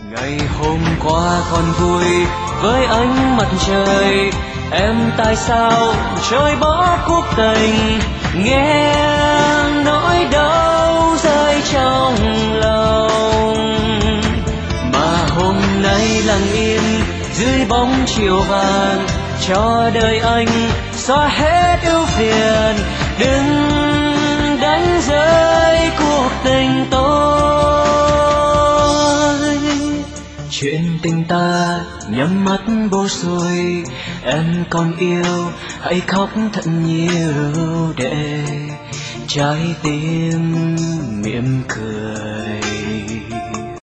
Ngày hôm qua còn vui với ánh mặt trời, em tại sao trời bỏ cuộc tình? Nghe nỗi đau rơi trong lòng, mà hôm nay lặng im dưới bóng chiều vàng, cho đời anh xóa hết ưu phiền. Đừng đánh rơi cuộc tình tôi. Chuyện tình ta nhắm mắt buông xuôi, em còn yêu hãy khóc thật nhiều để trái tim mỉm cười.